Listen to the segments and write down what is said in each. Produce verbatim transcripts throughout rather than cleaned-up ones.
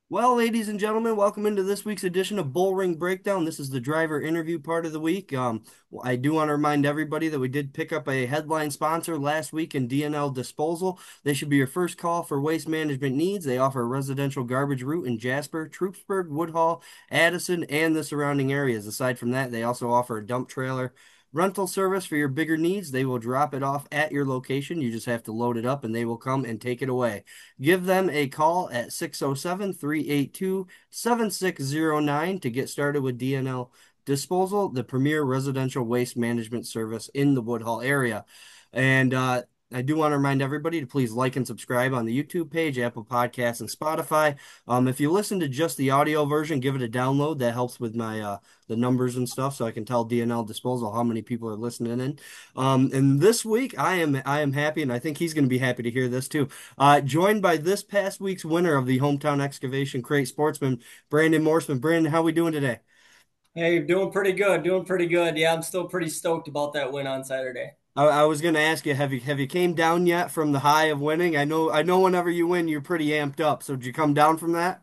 Well, ladies and gentlemen, welcome into this week's edition of Bull Ring Breakdown. This is the driver interview part of the week. Um, I do want to remind everybody that we did pick up a headline sponsor last week in D N L Disposal. They should be your first call for waste management needs. They offer a residential garbage route in Jasper, Troopsburg, Woodhall, Addison, and the surrounding areas. Aside from that, they also offer a dump trailer rental service for your bigger needs. They will drop it off at your location. You just have to load it up and they will come and take it away. Give them a call at six oh seven, three eight two, seven six oh nine to get started with D N L Disposal, the premier residential waste management service in the Woodhull area. And uh, I do want to remind everybody to please like and subscribe on the YouTube page, Apple Podcasts, and Spotify. Um, if you listen to just the audio version, give it a download. That helps with my uh, the numbers and stuff, so I can tell D N L Disposal how many people are listening in. Um, and this week, I am I am happy, and I think he's going to be happy to hear this too. Uh, joined by this past week's winner of the Hometown Excavation Crate Sportsman, Brandon Morseman. Brandon, how are we doing today? Hey, doing pretty good, doing pretty good. Yeah, I'm still pretty stoked about that win on Saturday. I, I was going to ask you, have you have you came down yet from the high of winning? I know I know whenever you win, you're pretty amped up. So did you come down from that?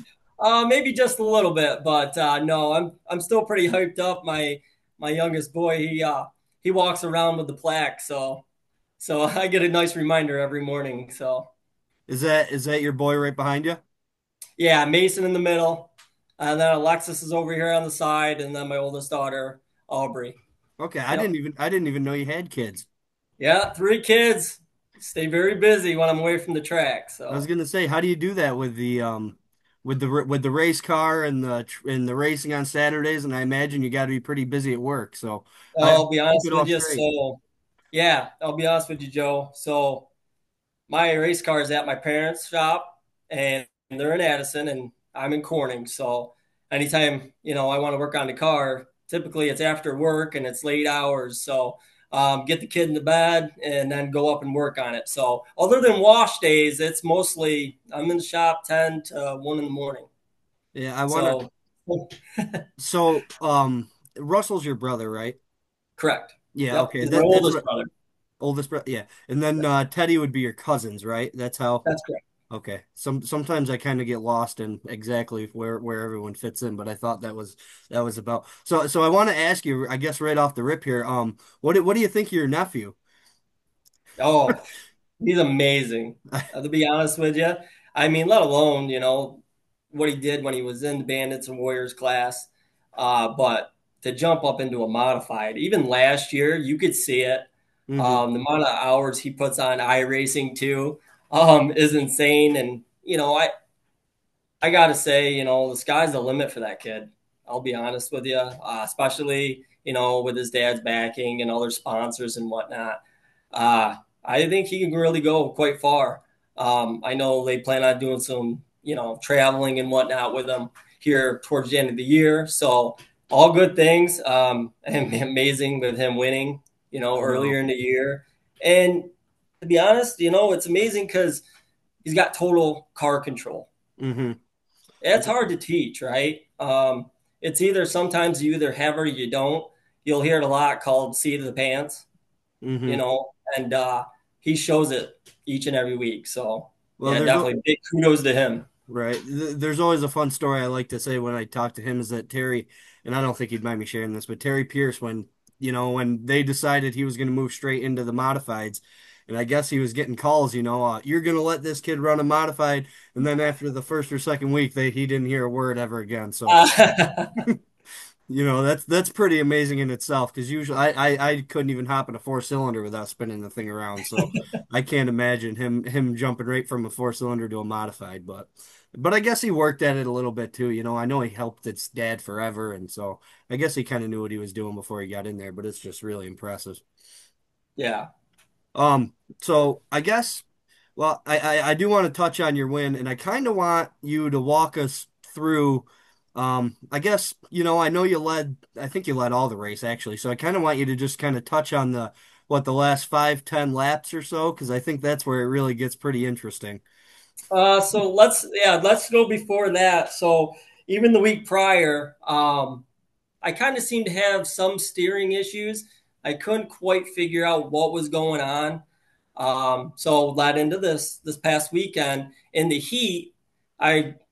Uh, maybe just a little bit, but uh, no, I'm I'm still pretty hyped up. My my youngest boy, he uh he walks around with the plaque, so so I get a nice reminder every morning. So Is that is that your boy right behind you? yeah, Mason in the middle, and then Alexis is over here on the side, and then my oldest daughter, Aubrey. Okay, I Yep. didn't even I didn't even know you had kids. Yeah, three kids. Stay very busy when I'm away from the track. I was So gonna say, how do you do that with the um with the with the race car and the and the racing on Saturdays? And I imagine you got to be pretty busy at work. So I I'll be keep honest it all with you. straight. So yeah, I'll be honest with you, Joe. So my race car is at my parents' shop, and they're in Addison, and I'm in Corning. So anytime you know I want to work on the car, typically it's after work and it's late hours. So um, get the kid in the bed and then go up and work on it. So other than wash days, it's mostly I'm in the shop ten to one in the morning. Yeah, I want to. So So um, Russell's your brother, right? correct. Yeah. Yep, Okay. he's my That that's oldest what brother. oldest brother. Yeah, and then uh, Teddy would be your cousins, right? That's how. That's correct. Okay. Some sometimes I kind of get lost in exactly where where everyone fits in, but I thought that was that was about. So so I want to ask you, I guess right off the rip here, um, what do- what do you think of your nephew? Oh, he's amazing. Uh, to be honest with you, I mean, let alone you know what he did when he was in the Bandits and Warriors class, uh, but to jump up into a modified, even last year, you could see it. Hmm. Um, the amount of hours he puts on iRacing too um, is insane, and you know, I I gotta say, you know, the sky's the limit for that kid. I'll be honest with you, uh, especially you know with his dad's backing and other sponsors and whatnot. Uh, I think he can really go quite far. Um, I know they plan on doing some, you know, traveling and whatnot with him here towards the end of the year. So all good things. Um, and amazing with him winning, you know, I know. earlier in the year. And to be honest, you know, it's amazing because he's got total car control. Hmm. It's hard to teach, right? Um, it's either sometimes you either have it or you don't. You'll hear it a lot called seat of the pants, you Hmm. know, and uh, he shows it each and every week. So Well, yeah, there's a- definitely big kudos to him. right. Th- There's always a fun story I like to say when I talk to him is that Terry, and I don't think he'd mind me sharing this, but Terry Pierce, when you know when they decided he was going to move straight into the modifieds, and I guess he was getting calls, you know, uh, you're going to let this kid run a modified, and then after the first or second week, they he didn't hear a word ever again. So Uh, you know, that's that's pretty amazing in itself because usually I, I I couldn't even hop in a four cylinder without spinning the thing around. So I can't imagine him him jumping right from a four cylinder to a modified, but but I guess he worked at it a little bit too. You know, I know he helped its dad forever, and so I guess he kind of knew what he was doing before he got in there, but it's just really impressive. yeah. Um, so I guess, well, I, I, I do want to touch on your win, and I kind of want you to walk us through. Um, I guess, you know, I know you led, I think you led all the race actually. So I kind of want you to just kind of touch on the, what, the last five, ten laps or so, because I think that's where it really gets pretty interesting. Uh, so let's yeah let's go before that. So even the week prior, um, I kind of seemed to have some steering issues. I couldn't quite figure out what was going on. Um, so led into this this past weekend in the heat. I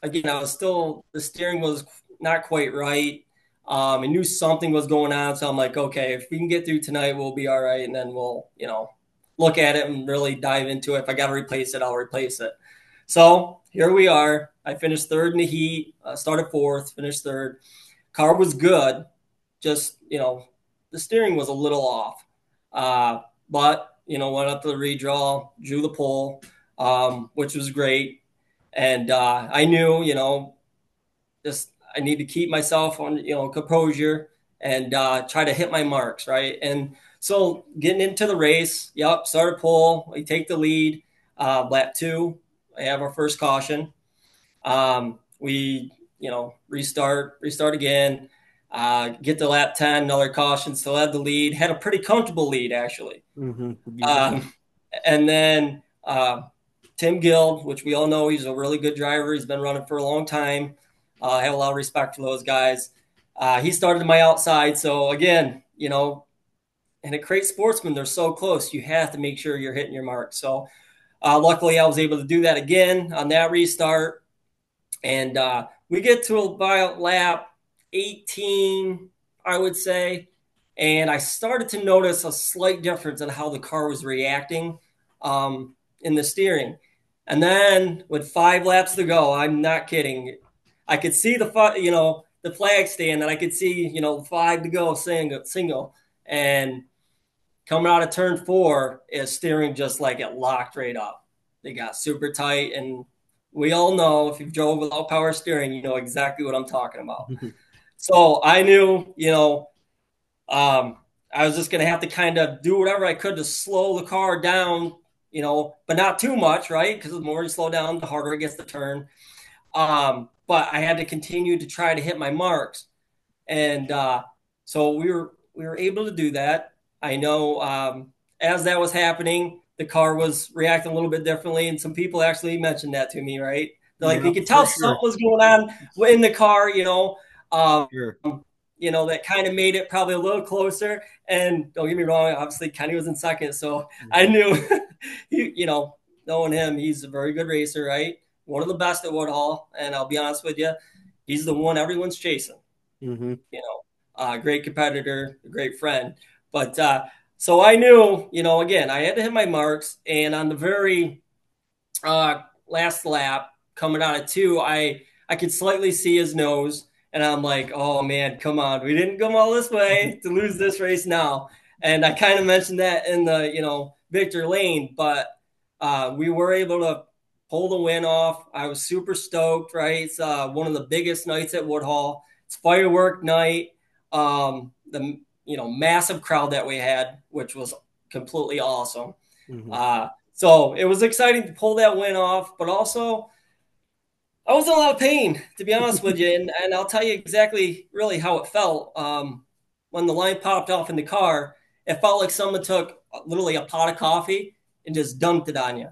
again, I was still, the steering was not quite right. Um, I knew something was going on. So I'm like, okay, if we can get through tonight, we'll be all right. And then we'll, you know, look at it and really dive into it. If I got to replace it, I'll replace it. So here we are. I finished third in the heat, uh, started fourth, finished third. Car was good. Just, you know, the steering was a little off. Uh, but, you know, went up to the redraw, drew the pole, um, which was great. And uh, I knew, you know, just I need to keep myself on, you know, composure and uh, try to hit my marks, right? And so getting into the race, yep, start a pole, we take the lead, uh, lap two, I have our first caution. Um, we, you know, restart, restart again, uh, get to lap ten, another caution, still had the lead, had a pretty comfortable lead actually. Mm-hmm. You did. Um, and then uh, Tim Guild, which we all know he's a really good driver. He's been running for a long time. Uh, I have a lot of respect for those guys. Uh, he started my outside. So, again, you know, and at Crate Sportsman, they're so close. You have to make sure you're hitting your mark. So, uh, luckily, I was able to do that again on that restart. And uh, we get to about lap eighteen, I would say. And I started to notice a slight difference in how the car was reacting um, in the steering. And then with five laps to go, I'm not kidding. I could see the you know the flag stand, and I could see you know five to go single single, and coming out of turn four, is steering just like it locked right up. They got super tight, and we all know if you've drove without power steering, you know exactly what I'm talking about. So I knew, you know, um, I was just going to have to kind of do whatever I could to slow the car down, you know, but not too much, right? Because the more you slow down, the harder it gets to turn. Um, but I had to continue to try to hit my marks, and uh, so we were we were able to do that. I know um, as that was happening, the car was reacting a little bit differently, and some people actually mentioned that to me. Right, they're like, Yeah, you could for tell something sure. was going on in the car. You know, um, Sure. you know that kind of made it probably a little closer. And don't get me wrong, obviously Kenny was in second, so I Mhm. knew, he, you know, knowing him, he's a very good racer, right? One of the best at Woodhall, and I'll be honest with you, he's the one everyone's chasing. Mhm. You know, uh, great competitor, a great friend. But uh, so I knew, you know, again, I had to hit my marks, and on the very uh, last lap, coming out of two, I I could slightly see his nose, and I'm like, oh man, come on, we didn't come all this way to lose this race now. And I kind of mentioned that in the you know Victor Lane, but uh, we were able to pull the win off. I was super stoked. Right, it's uh, one of the biggest nights at Woodhall. It's firework night. Um, the you know massive crowd that we had, which was completely awesome. Mhm. Uh, so it was exciting to pull that win off, but also I was in a lot of pain, to be honest with you. And, and I'll tell you exactly really how it felt. Um, when the line popped off in the car, it felt like someone took literally a pot of coffee and just dumped it on you.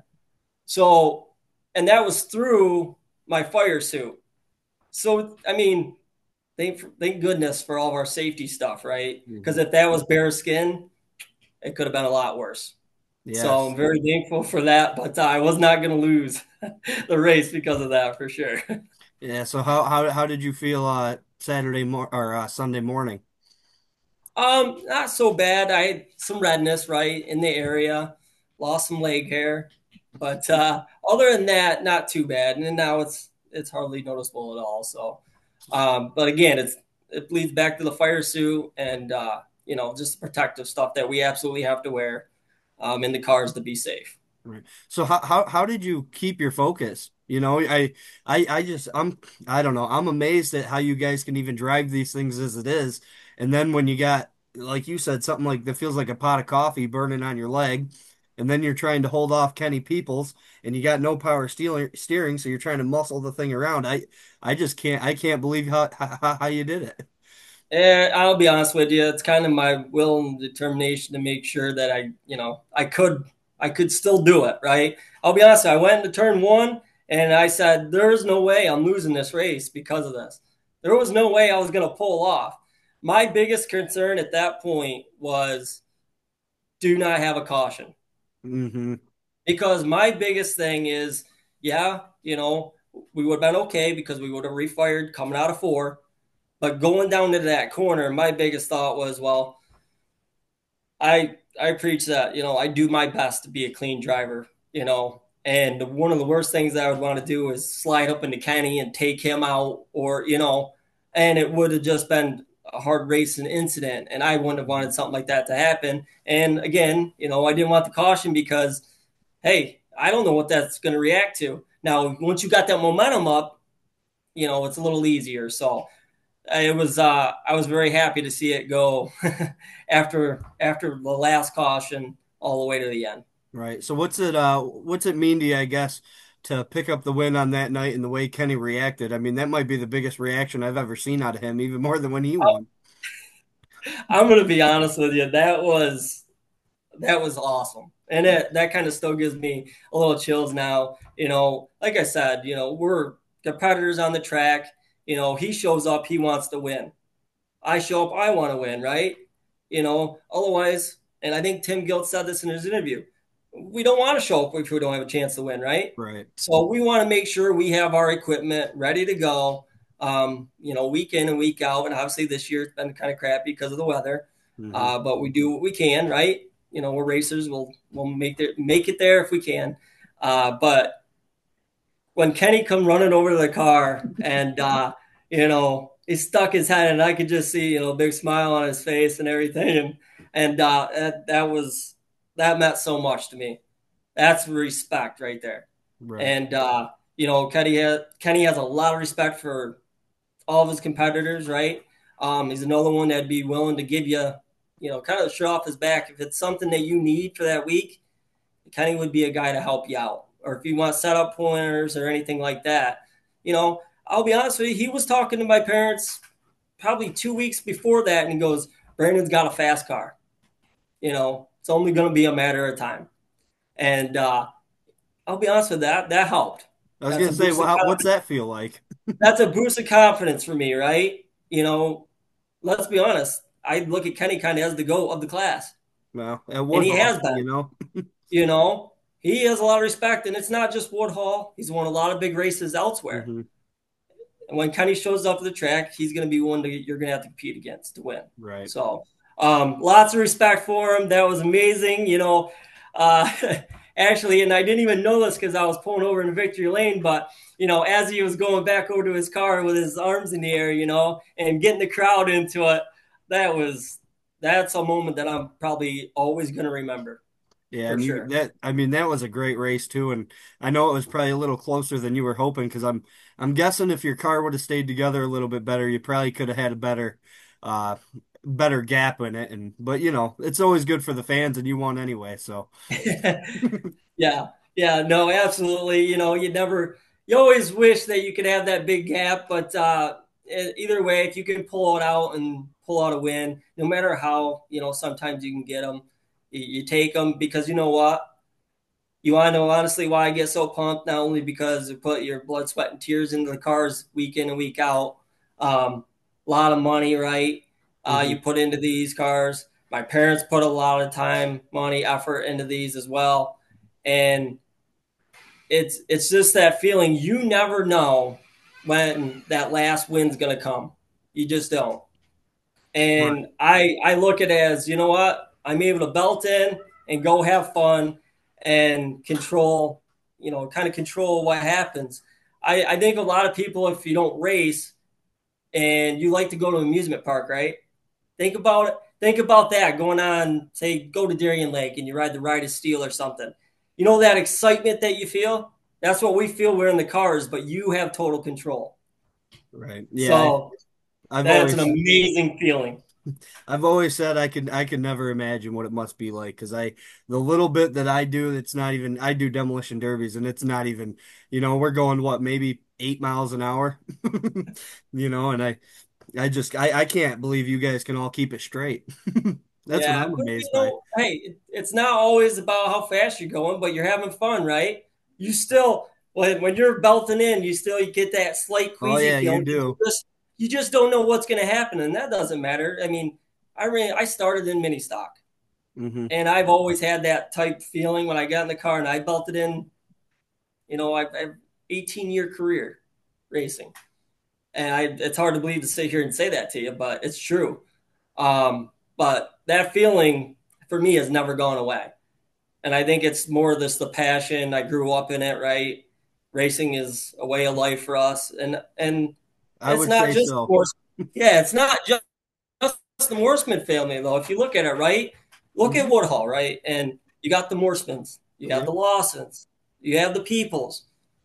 So, and that was through my fire suit. So, I mean, thank, thank goodness for all of our safety stuff, right? Because Mhm. if that was bare skin, it could have been a lot worse. So I'm Yes. very thankful for that, but uh, I was not going to lose the race because of that for sure. Yeah. So how how how did you feel uh Saturday mor or uh, Sunday morning? Um, not so bad. I had some redness right in the area, lost some leg hair, but uh, other than that, not too bad. And then now it's it's hardly noticeable at all. So, um, but again, it's it bleeds back to the fire suit and uh, you know just protective stuff that we absolutely have to wear um, in the cars to be safe. Right. So how how how did you keep your focus? You know, I I I just I'm I don't know. I'm amazed at how you guys can even drive these things as it is. And then when you got like you said something like that feels like a pot of coffee burning on your leg, and then you're trying to hold off Kenny Peoples and you got no power steering steering, so you're trying to muscle the thing around. I I just can't I can't believe how how, how you did it. And I'll be honest with you, it's kind of my will and determination to make sure that I, you know, I could, I could still do it. Right. I'll be honest. I went into turn one and I said, "There's no way I'm losing this race because of this. There was no way I was going to pull off." My biggest concern at that point was do not have a caution Hmm. because my biggest thing is, yeah, you know. we would have been okay because we would have refired coming out of four. But going down to that corner, my biggest thought was, well, I I preach that, you know, I do my best to be a clean driver, you know. And one of the worst things that I would want to do is slide up into Kenny and take him out, or, you know, and it would have just been a hard racing incident. And I wouldn't have wanted something like that to happen. And again, you know, I didn't want the caution because, hey, I don't know what that's going to react to. Now, once you got that momentum up, you know, it's a little easier. So it was uh, I was very happy to see it go after after the last caution all the way to the end. Right. So what's it uh what's it mean to you, I guess, to pick up the win on that night and the way Kenny reacted? I mean, that might be the biggest reaction I've ever seen out of him, even more than when he won. I'm going to be honest with you. That was that was awesome, and it, that kind of still gives me a little chills now. You know, like I said, you know, we're competitors on the track. You know, he shows up, he wants to win. I show up, I want to win, right? You know, otherwise, and I think Tim Gilt said this in his interview, we don't want to show up if we don't have a chance to win, right? Right. So we want to make sure we have our equipment ready to go, um, you know, week in and week out. And obviously this year it's been kind of crappy because of the weather, Hmm. uh, but we do what we can, right? You know, we're racers. We'll we'll make there make it there if we can. Uh, but when Kenny come running over to the car and uh, you know he stuck his head and I could just see you know a big smile on his face and everything and and uh, that, that was that meant so much to me. That's respect right there. Right. And uh, you know Kenny has, Kenny has a lot of respect for all of his competitors, right? Um, he's another one that'd be willing to give you you know kind of show off his back if it's something that you need for that week. Kenny would be a guy to help you out. Or if you want setup pointers or anything like that, you know, I'll be honest with you, he was talking to my parents probably two weeks before that, and he goes, Brandon's got a fast car. You know, it's only going to be a matter of time. And uh, I'll be honest with that, that helped. I was That's gonna a say, boost well, of how, what's that feel like? that's a boost of confidence for me, right? You know, let's be honest. I look at Kenny kind of as the GOAT of the class, Well, at and he Woodhall, has been. you know. You know, he has a lot of respect, and it's not just Woodhall. He's won a lot of big races elsewhere. Hmm. And when Kenny shows up to the track, he's going to be one that you're going to have to compete against to win. Right. So, um, lots of respect for him. That was amazing. You know, uh, actually, and I didn't even know this because I was pulling over in victory lane, but you know, as he was going back over to his car with his arms in the air, you know, and getting the crowd into it, that was that's a moment that I'm probably always going to remember Yeah, for and you sure. that I mean that was a great race too, and I know it was probably a little closer than you were hoping because I'm I'm guessing if your car would have stayed together a little bit better, you probably could have had a better uh better gap in it, and but you know it's always good for the fans, and you won anyway, so Yeah, yeah, no, absolutely. You know, you never, you always wish that you could have that big gap, but uh, e- either way, if you can pull it out and pull out a win, no matter how, you know, sometimes you can get them, you, you take them because you know what? You want to know honestly why I get so pumped? Not only because you put your blood, sweat, and tears into the cars week in and week out, um, a lot of money, right? Uh, hmm. you put into these cars. My parents put a lot of time, money, effort into these as well, and it's it's just that feeling you never know when that last win's going to come. You just don't. Right. And I I look at it as, you know what? I'm able to belt in and go have fun and control, you know, kind of control what happens. I, I think a lot of people, if you don't race and you like to go to an amusement park, right? Think about it. Think about that going on, say, go to Darien Lake and you ride the Ride of Steel or something. You know that excitement that you feel? That's what we feel we're in the cars, but you have total control. Right. Yeah, I, So I've that's an always amazing feeling. I've always said I could I could never imagine what it must be like because I the little bit that I do it's not even I do demolition derbies and it's not even you know we're going what maybe eight miles an hour you know and I I just I I can't believe you guys can all keep it straight. That's what Yeah, I'm but you amazed by. know, hey, it, it's not always about how fast you're going, but you're having fun, right? You still, when when you're belting in, you still you get that slight Oh queasy yeah, you feeling. You do. just you just don't know what's going to happen, and that doesn't matter. I mean, I ran, I started in mini stock, Hmm. and I've always had that type feeling when I got in the car and I belted in. You know, I, I eighteen year career racing. And I, it's hard to believe to sit here and say that to you, but it's true. Um, but that feeling for me has never gone away. And I think it's more this the passion. I grew up in it, right? Racing is a way of life for us. And and I it's would not say just so. Morse. Yeah, it's not just, just the Morseman family, though. If you look at it, right? Look at Hmm. Woodhull, right? And you got the Morsemans, you have Yeah. the Lawsons, you have the Peoples.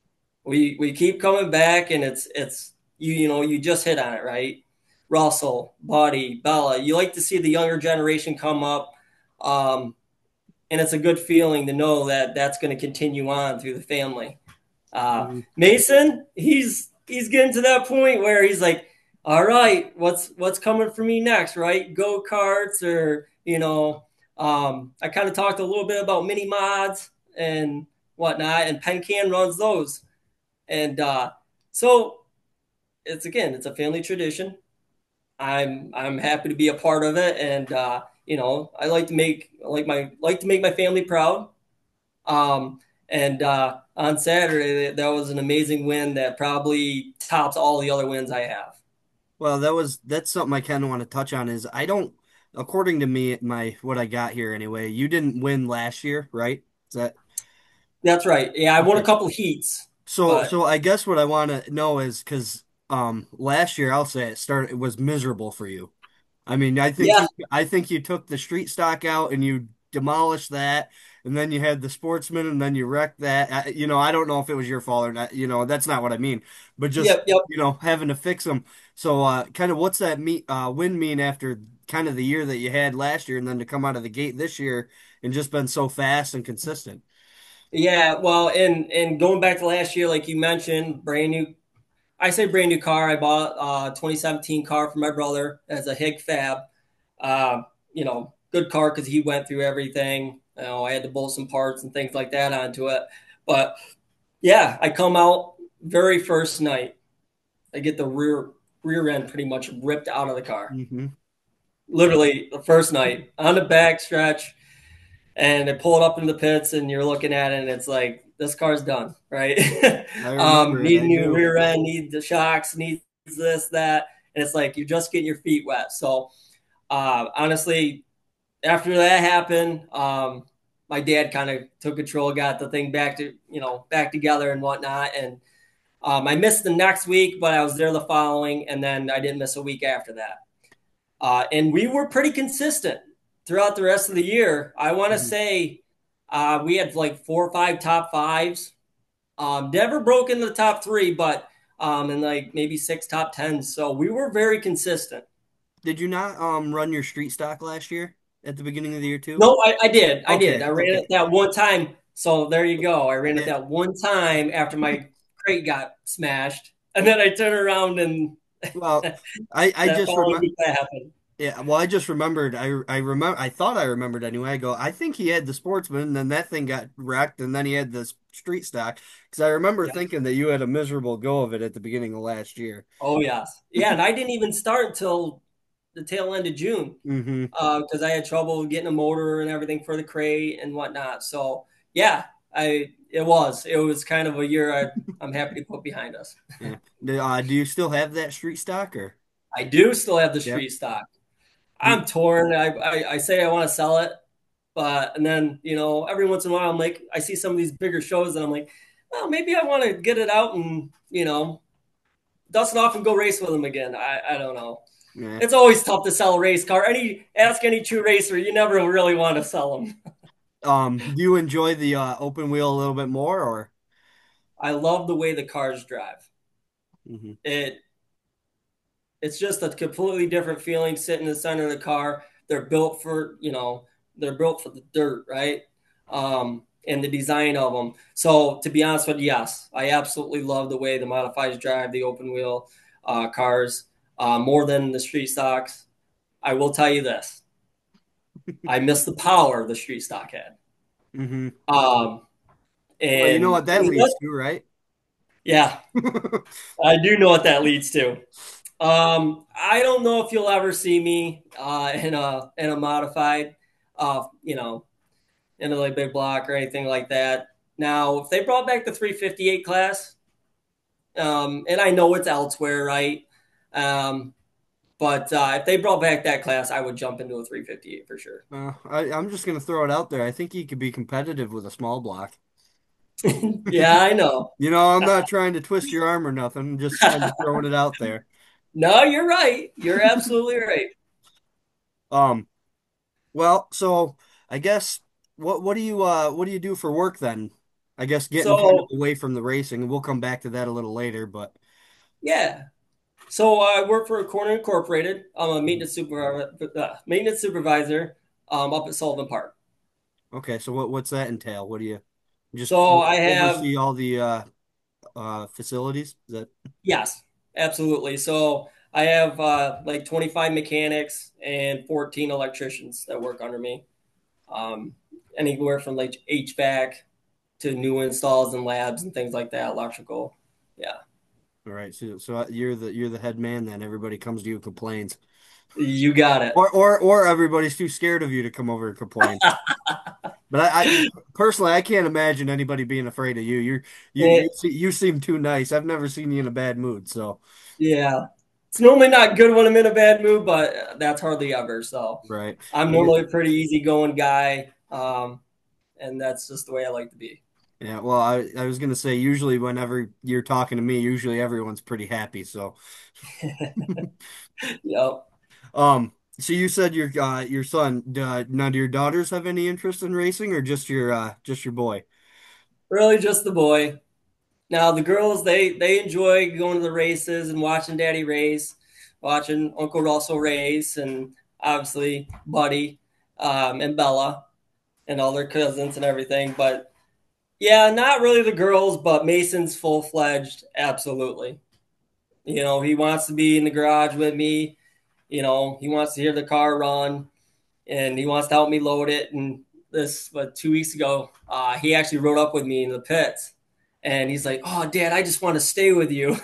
We we keep coming back, and it's it's you you know you just hit on it, right? Russell, Buddy, Bella. You like to see the younger generation come up, um, and it's a good feeling to know that that's going to continue on through the family. Uh, Hmm. Mason, he's he's getting to that point where he's like, all right, what's what's coming for me next, right? Go karts or you know, um, I kind of talked a little bit about mini mods and whatnot, and Pencan runs those. And uh, so it's again, it's a family tradition. I'm I'm happy to be a part of it, and uh, you know, I like to make like my like to make my family proud. Um, and uh, on Saturday, that was an amazing win that probably tops all the other wins I have. Well, that was that's something I kind of want to touch on is I don't, according to me, my what I got here anyway, you didn't win last year, right? Is that That's right. Yeah, I won a okay? couple heats, So, but so I guess what I want to know is because um last year I'll say it started it was miserable for you. I mean, I think yeah, you I think you took the street stock out and you demolished that, and then you had the sportsman, and then you wrecked that. I, you know, I don't know if it was your fault or not. You know, that's not what I mean. But just yep, yep. you know, having to fix them. So, uh, kind of, what's that mean, uh, win mean after kind of the year that you had last year, and then to come out of the gate this year and just been so fast and consistent. Yeah, well, and and going back to last year, like you mentioned, brand new. I say brand new car. I bought a twenty seventeen car for my brother as a Hig Fab. Uh, you know, good car because he went through everything. You know, I had to bolt some parts and things like that onto it. But yeah, I come out very first night. I get the rear rear end pretty much ripped out of the car. Hmm. Literally the first night on the back stretch, and they pull it up into the pits, and you're looking at it, and it's like this car's done, right? I um, remember it. need a I new do. rear end, need the shocks, needs this, that, and it's like you're just getting your feet wet. So uh, honestly, after that happened, um, my dad kind of took control, got the thing back to you know back together and whatnot, and um, I missed the next week, but I was there the following, and then I didn't miss a week after that. Uh, and we were pretty consistent throughout the rest of the year. I want to Mhm. say uh, we had like four or five top fives. Um, never broke into the top three, but um, and like maybe six top tens. So we were very consistent. Did you not um run your street stock last year at the beginning of the year too? No, I, I did. I did. Okay, I ran it okay. that one time. So there you go. I ran it Yeah. that one time after my crate got smashed. And then I turned around and Well, I I that just following remember. week that happened. Yeah, well, I just remembered. I I remember. I thought I remembered anyway. I go. I think he had the sportsman, and then that thing got wrecked, and then he had the s- street stock. Because I remember Yeah. thinking that you had a miserable go of it at the beginning of last year. Oh, yes. Yeah. And I didn't even start until the tail end of June Mm-hmm. because uh, I had trouble getting a motor and everything for the crate and whatnot. So, yeah, I it was. It was kind of a year I, I'm happy to put behind us. Yeah. Do, uh, do you still have that street stock or? I do still have the Yep. street stock. You, I'm torn. I, I, I say I want to sell it, but and then you know every once in a while I'm like I see some of these bigger shows and I'm like, well maybe I want to get it out and you know dust it off and go race with them again. I, I don't know. yeah. It's always tough to sell a race car. Any ask any true racer, you never really want to sell them. Um, do you enjoy the uh, open wheel a little bit more or? I love the way the cars drive. Mm-hmm. It it's just a completely different feeling sitting in the center of the car. They're built for you know they're built for the dirt, right? Um, and the design of them. So to be honest with you, yes, I absolutely love the way the modifieds drive the open wheel uh, cars uh, more than the street stocks. I will tell you this: I miss the power the street stock had. Mm-hmm. Um, Well, you know and what that leads to, right? yeah, I do know what that leads to. Um, I don't know if you'll ever see me uh, in a in a modified, uh, you know, in a like big block or anything like that. Now, if they brought back the three fifty-eight class, Um, and I know it's elsewhere, right? Um, but uh, if they brought back that class, I would jump into a three fifty-eight for sure. Uh, I, I'm just gonna throw it out there. I think he could be competitive with a small block. Yeah, I know. You know, I'm not trying to twist your arm or nothing. I'm just kind of throwing it out there. No, you're right. You're absolutely right. Um, well, so I guess what what do you uh what do you do for work then? I guess getting kind of So, away from the racing, and we'll come back to that a little later, but yeah. So I work for Corner Incorporated. I'm a maintenance supervisor, uh, maintenance supervisor um, up at Sullivan Park. okay, so what what's that entail? What do you just So o- I have, oversee all the uh uh facilities? Is that yes, absolutely. So I have uh, like twenty-five mechanics and fourteen electricians that work under me. Um, Anywhere from like H V A C to new installs and labs and things like that, electrical. Yeah, all right? So so you're the you're the head man then. Everybody comes to you and complains. you got it. Or or or everybody's too scared of you to come over and complain. But I, I personally, I can't imagine anybody being afraid of you. You're you Eh, you se- you seem too nice. I've never seen you in a bad mood. So yeah, it's normally not good when I'm in a bad mood, but that's hardly ever. So right. I'm I normally a get- pretty easygoing guy, um, and that's just the way I like to be. Yeah. Well, I I was gonna say usually whenever you're talking to me, usually everyone's pretty happy. So Yep. um. So you said your uh your son. Uh, now, do your daughters have any interest in racing, or just your uh just your boy? Really, just the boy. Now the girls, they they enjoy going to the races and watching Daddy race, watching Uncle Russell race, and obviously Buddy um, and Bella and all their cousins and everything. But yeah, not really the girls, but Mason's full fledged, absolutely. You know, he wants to be in the garage with me. You know, he wants to hear the car run, and he wants to help me load it. And this, but two weeks ago, uh, he actually rode up with me in the pits, and he's like, "Oh, Dad, I just want to stay with you."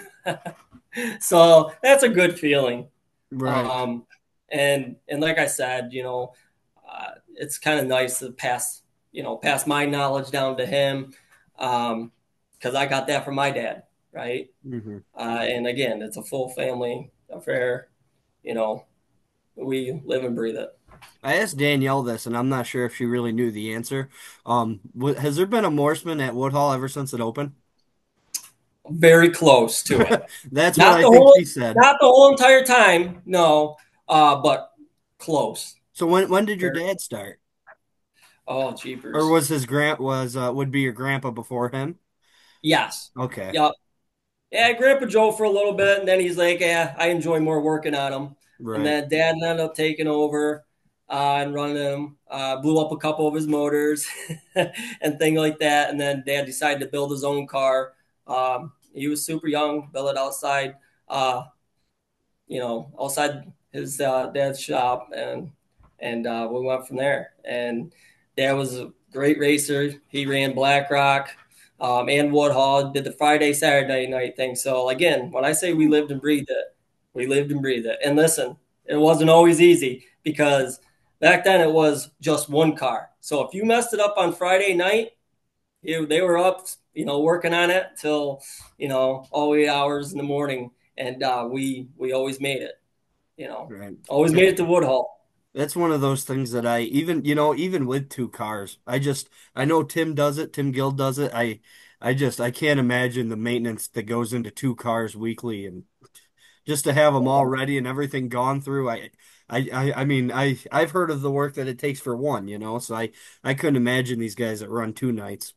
So that's a good feeling. Right. Um, and and like I said, you know, uh, it's kind of nice to pass, you know, pass my knowledge down to him, um, because I got that from my dad, right? hmm Uh, and again, it's a full family affair. You know, we live and breathe it. I asked Danielle this, and I'm not sure if she really knew the answer. Um, wh- has there been a Morseman at Woodhall ever since it opened? Very close to it. That's what Not I the think whole, she said. not the whole entire time, no, uh, but close. So when when did your Very, dad start? oh, Or jeepers. was his grand was uh would be your grandpa before him? Yes. Okay. Yep. Yeah, Grandpa Joe for a little bit, and then he's like, "Yeah, I enjoy more working on them." And Right. then Dad ended up taking over uh, and running them. Uh, blew up a couple of his motors and thing like that. And then Dad decided to build his own car. Um, he was super young, built it outside, uh, you know, outside his uh, dad's shop, and and uh, we went from there. And Dad was a great racer. He ran BlackRock um, and Woodhall. Did the Friday Saturday night thing. So again, when I say we lived and breathed it, we lived and breathed it. And listen, it wasn't always easy because back then it was just one car. So if you messed it up on Friday night, you, they were up, you know, working on it till you know all eight hours in the morning, and uh, we we always made it. You know, Right. always made That's it to Woodhull. that's one of those things that I even you know even with two cars, I just I know Tim does it, Tim Gill does it. I I just I can't imagine the maintenance that goes into two cars weekly and just to have them all ready and everything gone through. I I I, I mean I I've heard of the work that it takes for one, you know, so I I couldn't imagine these guys that run two nights.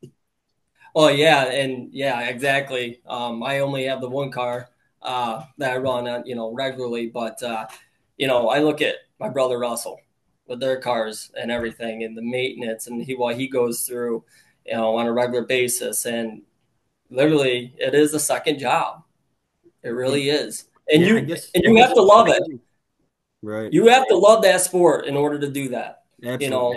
Oh yeah, and yeah, exactly. Um, I only have the one car uh, that I run on, you know, regularly, but uh, you know, I look at my brother Russell with their cars and everything, and the maintenance, and he what he goes through, you know, on a regular basis, and literally, it is a second job. It really is, and Yeah, I you guess and I you guess have to it's love it. rewarding. Right. You have to love that sport in order to do that. You Absolutely. know,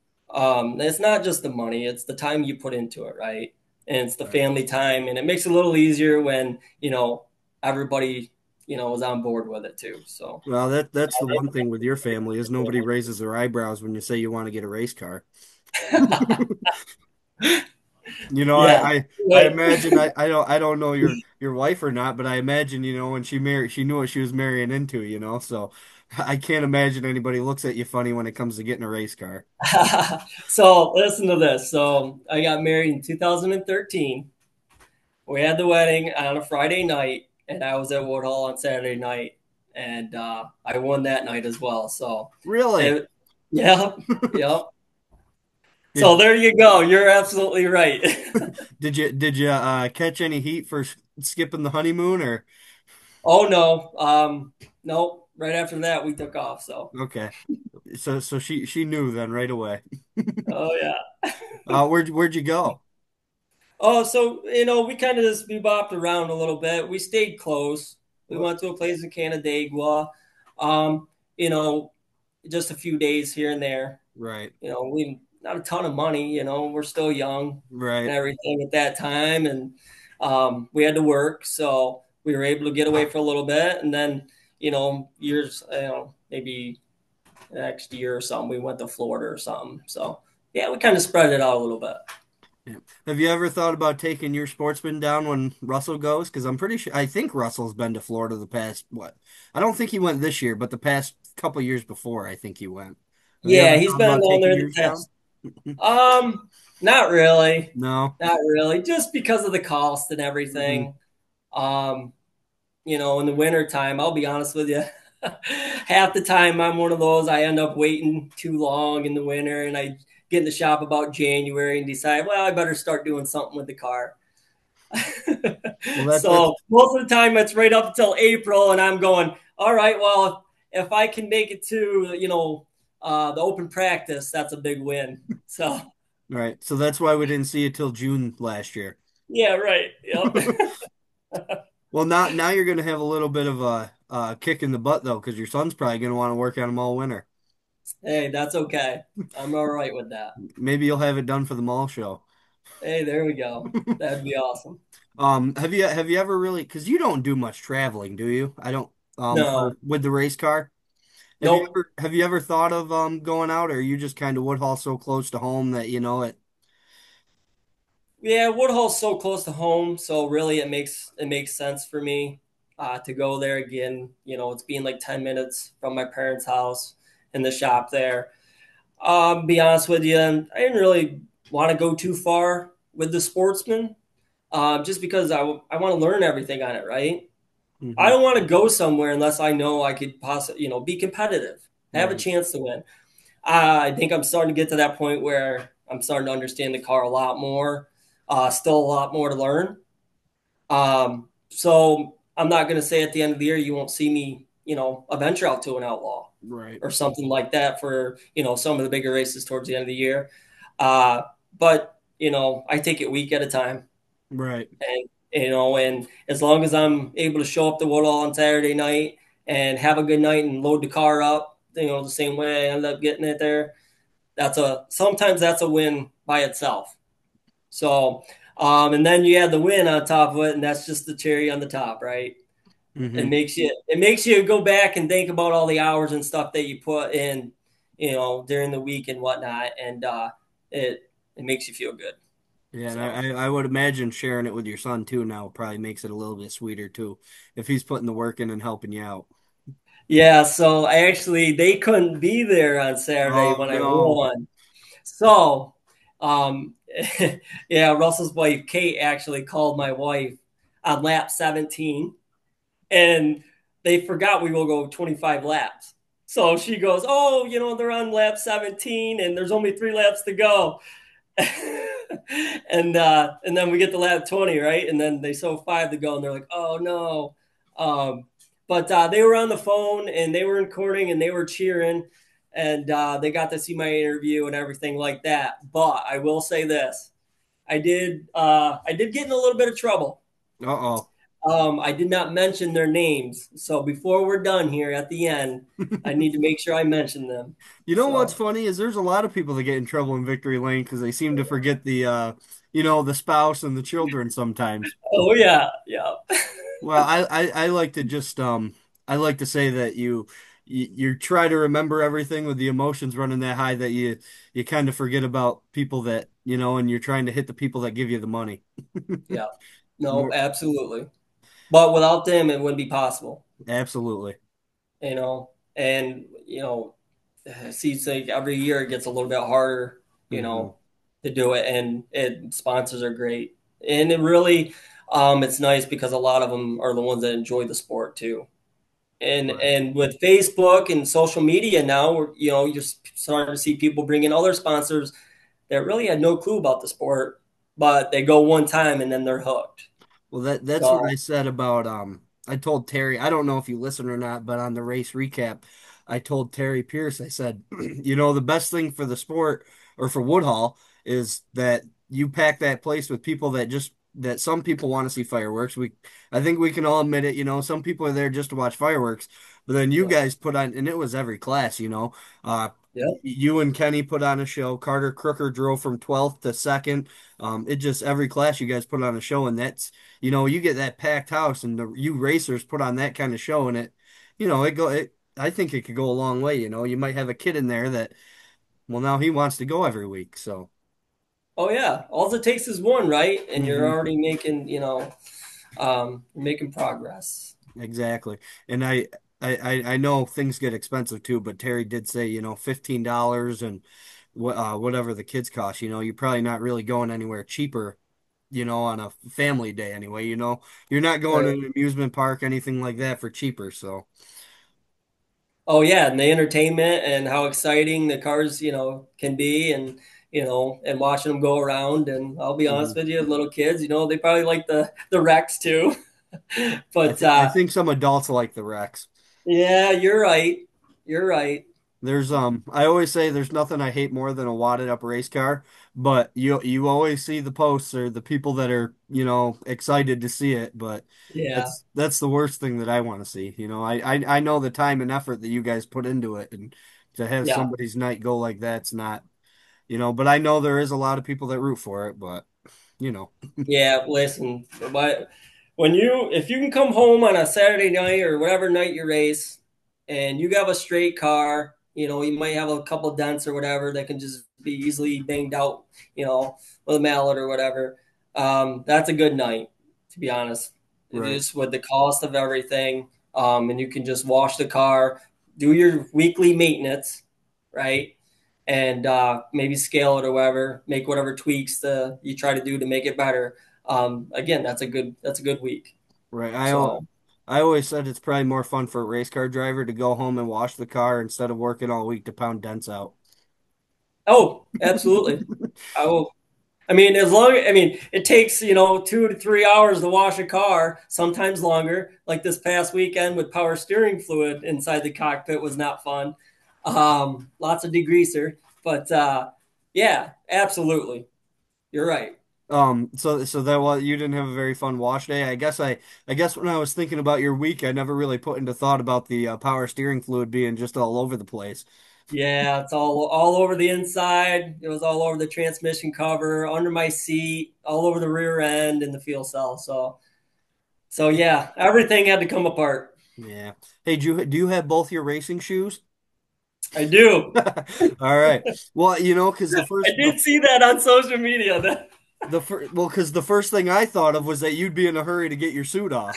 um, it's not just the money; it's the time you put into it, right? And it's the Right. family time, and it makes it a little easier when you know everybody you know is on board with it too. So Well, that that's the one thing with your family is nobody raises their eyebrows when you say you want to get a race car. You know, Yeah. I, I, I Right. imagine I, I don't I don't know your your wife or not, but I imagine, you know, when she married she knew what she was marrying into, you know. So I can't imagine anybody looks at you funny when it comes to getting a race car. So listen to this. So I got married in two thousand thirteen. We had the wedding on a Friday night, and I was at Woodhull on Saturday night, and uh, I won that night as well. So, Really? it, yeah, yeah. So Did there you go. You're absolutely right. did you did you uh catch any heat for s- skipping the honeymoon or Oh no, um, no. Right after that, we took off. So, okay. So so she she knew then right away. oh yeah. Uh where'd where'd you go? Oh, so you know, we kind of just bebopped around a little bit. We stayed close. We What? went to a place in Canandaigua. Um, you know, just a few days here and there. Right. You know, we not a ton of money. You know, we're still young and Right. everything at that time, and um, we had to work, so we were able to get away for a little bit, and then you know, years, you know, maybe next year or something, we went to Florida or something. So yeah, we kind of spread it out a little bit. Yeah. Have you ever thought about taking your sportsman down when Russell goes? Because I'm pretty sure I think Russell's been to Florida the past what? I don't think he went this year, but the past couple years before, I think he went. Have you Yeah, ever he's thought been about down taking there to yours down? test. Um, not really, No. not really, just because of the cost and Hmm. everything. Um, you know, in the winter time, I'll be honest with you. Half the time, I'm one of those. I end up waiting too long in the winter, and I get in the shop about January and decide, well, I better start doing something with the car. Well, that that's So most of the time, it's right up until April, and I'm going, all right, well, if, if I can make it to, you know, uh, the open practice, that's a big win. So right. So that's why we didn't see you till June last year. yeah, right. Yep. Well, now now you're gonna have a little bit of a uh, kick in the butt though, because your son's probably gonna want to work on them all winter. Hey, that's okay. I'm all right with that. Maybe you'll have it done for the mall show. Hey, there we go. That'd be awesome. Um, have you have you ever really? Because you don't do much traveling, do you? I don't. Um, for No, with the race car, have you nope. ever have you ever thought of um going out, or are you just kind of Woodhall so close to home that you know it? Yeah, Woodhull's so close to home, so really it makes it makes sense for me uh, to go there again. You know, it's being like ten minutes from my parents' house and the shop there. Um, be honest with you, I didn't really want to go too far with the Sportsman, um, just because I, I want to learn everything on it, right? I Hmm. don't want to go somewhere unless I know I could possibly, you know, be competitive, have a Right. chance to win. Uh, I think I'm starting to get to that point where I'm starting to understand the car a lot more. Uh, still a lot more to learn. Um, so I'm not going to say at the end of the year you won't see me, you know, a venture out to an outlaw Right. or something like that for you know some of the bigger races towards the end of the year. Uh, but you know, I take it week at a time, Right. and you know, and as long as I'm able to show up to Woodall on Saturday night and have a good night and load the car up, you know, the same way I end up getting it there, that's a sometimes that's a win by itself. So, um, and then you add the win on top of it, and that's just the cherry on the top, right? It Hmm. makes you it makes you go back and think about all the hours and stuff that you put in, you know, during the week and whatnot, and uh, it it makes you feel good. Yeah, and So I I would imagine sharing it with your son too now probably makes it a little bit sweeter too, if he's putting the work in and helping you out. yeah, so I actually they couldn't be there on Saturday Oh when I no. won. So, um, yeah, Russell's wife Kate actually called my wife on lap seventeen and they forgot we will go twenty-five laps. So she goes, "Oh, you know, they're on lap seventeen and there's only three laps to go." and uh, and then we get to lap twenty, right? And then they show five to go, and they're like, "Oh no!" Um, but uh, they were on the phone and they were recording and they were cheering, and uh, they got to see my interview and everything like that. But I will say this: I did uh, I did get in a little bit of trouble. Uh-oh. Um, I did not mention their names, so before we're done here at the end, I need to make sure I mention them. You know what's So, funny is there's a lot of people that get in trouble in victory lane because they seem to forget the uh you know the spouse and the children sometimes. oh yeah, yeah. Well, I, I I like to just um I like to say that you you, you try to remember everything with the emotions running that high that you you kind of forget about people that, you know, and you're trying to hit the people that give you the money. Yeah. No, More, absolutely. But without them, it wouldn't be possible, absolutely. you know. And you know, it seems like every year it gets a little bit harder, you Hmm. know, to do it. And it sponsors are great, and it really, um, it's nice because a lot of them are the ones that enjoy the sport too. And Right. and with Facebook and social media now, we're, you know, you're starting to see people bring in other sponsors that really had no clue about the sport, but they go one time and then they're hooked. Well, that that's what I So said about um I told Terry, I don't know if you listen or not, but on the race recap, I told Terry Pierce, I said, you know, the best thing for the sport or for Woodhall is that you pack that place with people that just that some people want to see fireworks. We I think we can all admit it, you know, some people are there just to watch fireworks, but then you yeah, guys put on, and it was every class, you know. Uh yeah. you and Kenny put on a show. Carter Crooker drove from twelfth to second. Um, it just every class you guys put on a show, and that's, you know, you get that packed house and the you racers put on that kind of show and it, you know, it go it I think it could go a long way, you know. You might have a kid in there that, well, now he wants to go every week. So, Oh yeah. All it takes is one, right? And you're hmm, already making, you know, um, making progress. exactly. And I I I I know things get expensive too, but Terry did say, you know, fifteen dollars and what uh, whatever the kids cost, you know, you're probably not really going anywhere cheaper, you know, on a family day anyway, you know. You're not going to Right. an amusement park, anything like that for cheaper, so. Oh yeah, and the entertainment and how exciting the cars, you know, can be, and you know, and watching them go around. And I'll be honest Mhm. with you, little kids, you know, they probably like the the wrecks too. I But think I uh, think some adults like the Rex. yeah, you're right. You're right. There's um I always say there's nothing I hate more than a wadded up race car, but you you always see the posts or the people that are, you know, excited to see it, but Yeah, that's that's the worst thing that I want to see. You know, I, I I know the time and effort that you guys put into it, and to have yeah, somebody's night go like that's not, you know, but I know there is a lot of people that root for it, but you know. yeah. Listen, but when you if you can come home on a Saturday night or whatever night you race, and you have a straight car, you know, you might have a couple dents or whatever that can just be easily banged out, you know, with a mallet or whatever. Um, that's a good night, to be honest. Right. Just with the cost of everything, um, and you can just wash the car, do your weekly maintenance, right? And uh, maybe scale it or whatever, make whatever tweaks the you try to do to make it better. Um, again, that's a good that's a good week. Right. I al- So, I always said it's probably more fun for a race car driver to go home and wash the car instead of working all week to pound dents out. oh, absolutely. I will. I mean, as long I mean, it takes you know two to three hours to wash a car, sometimes longer. Like this past weekend with power steering fluid inside the cockpit was not fun. Um, lots of degreaser, but uh, yeah, absolutely, you're right. Um, so so that was you didn't have a very fun wash day. I guess I I guess when I was thinking about your week, I never really put into thought about the uh, power steering fluid being just all over the place. Yeah, it's all all over the inside. It was all over the transmission cover, under my seat, all over the rear end and the fuel cell. So so yeah, everything had to come apart. Yeah. Hey, do you do you have both your racing shoes? I do. All right. Well, you know, because the I first the did see that on social media. That the fir well, because the first thing I thought of was that you'd be in a hurry to get your suit off.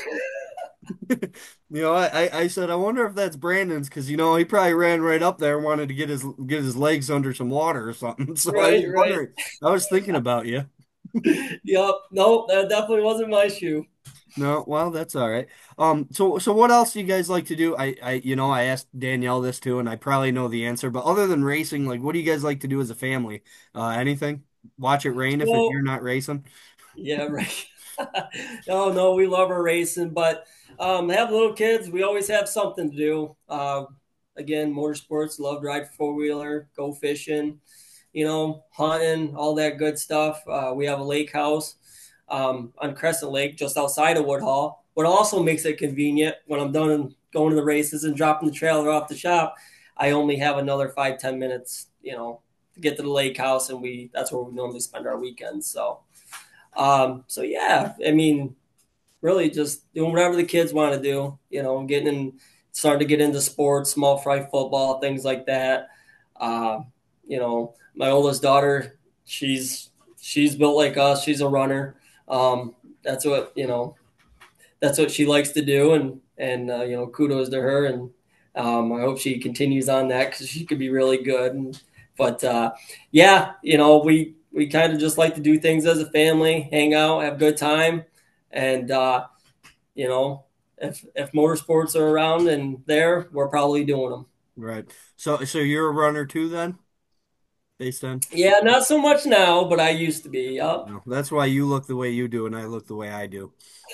You know, I, I I said I wonder if that's Brandon's because you know he probably ran right up there and wanted to get his get his legs under some water or something. So I right, was right. wondering. I was thinking about you. Yep. Nope, that definitely wasn't my shoe. No, well, that's all right. Um, so so what else do you guys like to do? I I you know I asked Danielle this too, and I probably know the answer. But other than racing, like, what do you guys like to do as a family? Uh, anything? Watch it rain if it, So you're not racing. yeah, right. No, no, we love our racing, but um, have little kids. We always have something to do. Uh, again, motorsports. Love to ride four wheeler, go fishing, you know, hunting, all that good stuff. Uh, we have a lake house um, on Crescent Lake, just outside of Woodhall. What also makes it convenient when I'm done going to the races and dropping the trailer off the shop, I only have another five ten minutes, you know, to get to the lake house, and we that's where we normally spend our weekends. So. Um, so yeah, I mean, really just doing whatever the kids want to do, you know, getting in starting to get into sports, small fry football, things like that. Uh, you know, my oldest daughter, she's she's built like us. She's a runner. Um, that's what you know. That's what she likes to do, and and uh, you know, kudos to her. And um, I hope she continues on that because she could be really good. And, but uh, yeah, you know, we we kind of just like to do things as a family, hang out, have a good time, and uh, you know, if if motorsports are around and there, we're probably doing them. Right. So so you're a runner too then, based on? Yeah, not so much now, but I used to be. Yep. No, that's why you look the way you do and I look the way I do.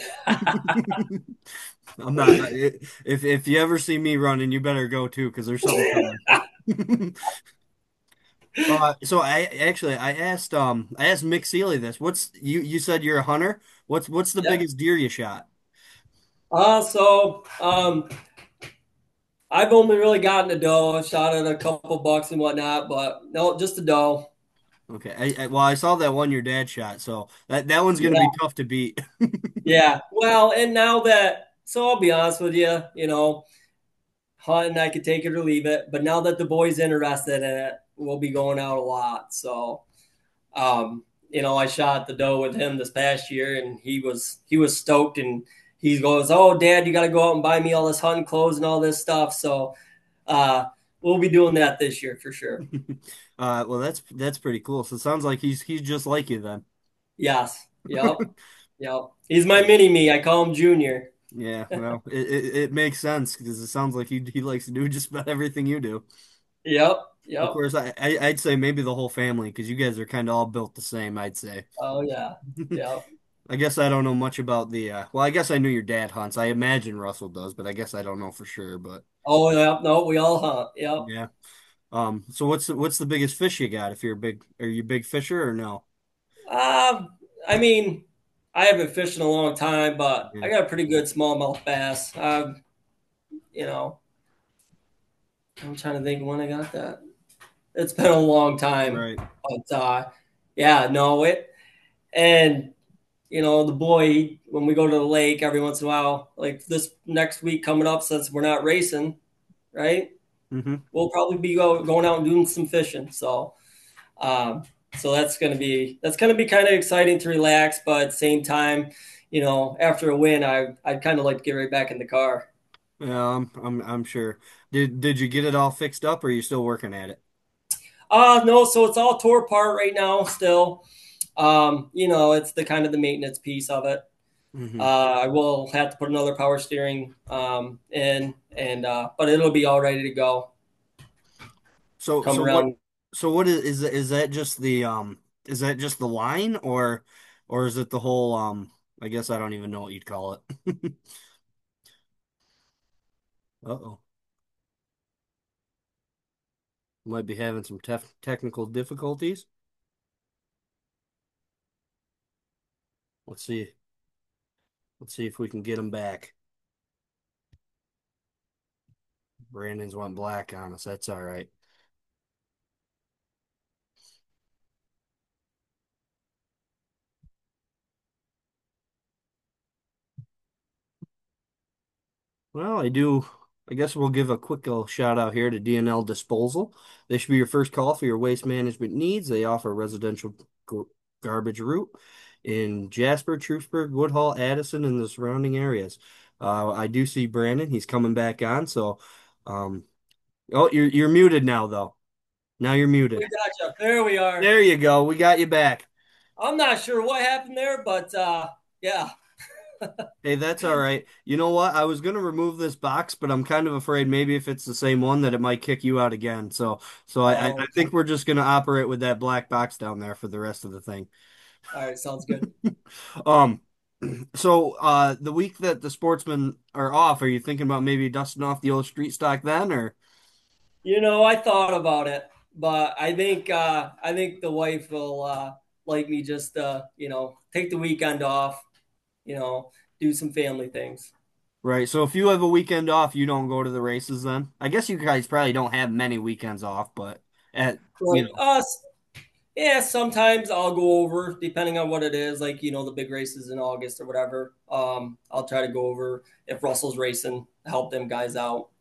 I'm not. I- If if you ever see me running, you better go too, because there's something coming. Uh, so I actually I asked um I asked Mick Seeley this. What's you you said you're a hunter? What's what's the Yep. biggest deer you shot? Uh, so um, I've only really gotten a doe. I've shot at a couple bucks and whatnot, but no, just a doe. Okay. I, I, well, I saw that one your dad shot, so that that one's gonna be Yeah, tough to beat. yeah. Well, and now that, so I'll be honest with you, you know, hunting, I could take it or leave it. But now that the boy's interested in it, we'll be going out a lot. So, um, you know, I shot the doe with him this past year, and he was he was stoked, and he goes, "Oh, Dad, you got to go out and buy me all this hunting clothes and all this stuff." So, uh, we'll be doing that this year for sure. Uh, well, that's that's pretty cool. So it sounds like he's he's just like you then. Yes. Yep. Yep. He's my mini me. I call him Junior. Yeah, well, it, it, it makes sense because it sounds like he he likes to do just about everything you do. Yep. Of Yep. course, I, I I'd say maybe the whole family because you guys are kind of all built the same, I'd say. Oh yeah. Yep. I guess I don't know much about the uh well, I guess I knew your dad hunts. I imagine Russell does, but I guess I don't know for sure, but Oh yeah. No, we all hunt. Yep. yeah. Um so what's the, what's the biggest fish you got if you're a big are you a big fisher or no? Um, I mean, I haven't fished in a long time, but Yeah. I got a pretty good smallmouth bass. Um, you know, I'm trying to think when I got that. It's been a long time, Right. but uh, yeah, no, it and you know the boy when we go to the lake every once in a while, like this next week coming up, since we're not racing, right? Hmm. We'll probably be go, going out and doing some fishing. So, um, so that's gonna be that's gonna be kind of exciting to relax, but at the same time, you know, after a win, I I'd kind of like to get right back in the car. Yeah, I'm I'm I'm sure. Did did you get it all fixed up or are you still working at it? Uh no, so it's all tore apart right now still. Um, you know, it's the kind of the maintenance piece of it. Hmm. Uh, I will have to put another power steering um, in, and uh, but it'll be all ready to go. So Come so what around. so what is is is that just the um is that just the line or or is it the whole um I guess I don't even know what you'd call it. Uh-oh. Might be having some tef technical difficulties. Let's see. Let's see if we can get him back. Brandon's went black on us. That's all right. Well, I do. I guess we'll give a quick little shout out here to D N L Disposal. They should be your first call for your waste management needs. They offer residential g- garbage route in Jasper, Truthburg, Woodhull, Addison, and the surrounding areas. Uh, I do see Brandon. He's coming back on. So, um, oh, you're you're muted now, though. Now you're We muted. gotcha. There we are. There you go. We got you back. I'm not sure what happened there, but uh, yeah. Hey, that's all right. You know what? I was gonna remove this box, but I'm kind of afraid maybe if it's the same one that it might kick you out again. So, so I, I I Oh, think we're just gonna operate with that black box down there for the rest of the thing. all right. Sounds good. Um, so uh, the week that the sportsmen are off, are you thinking about maybe dusting off the old street stock then, or You know, I thought about it, but I think uh, I think the wife will uh, like me just uh, you know take the weekend off. You know, do some family things. right? So if you have a weekend off, you don't go to the races then. I guess you guys probably don't have many weekends off, but at you Like know, us, yeah, sometimes I'll go over depending on what it is, like you know the big races in August or whatever. Um, I'll try to go over if Russell's racing, help them guys out.